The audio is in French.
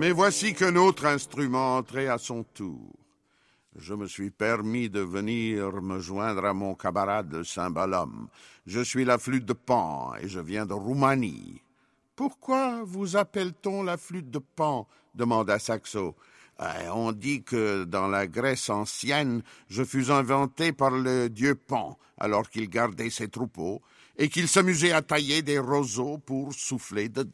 Mais voici qu'un autre instrument entrait à son tour. Je me suis permis de venir me joindre à mon camarade de Cymbalum. Je suis la flûte de Pan et je viens de Roumanie. « Pourquoi vous appelle-t-on la flûte de Pan ?» demanda Saxo. « On dit que dans la Grèce ancienne, je fus inventé par le dieu Pan, alors qu'il gardait ses troupeaux, et qu'il s'amusait à tailler des roseaux pour souffler dedans. »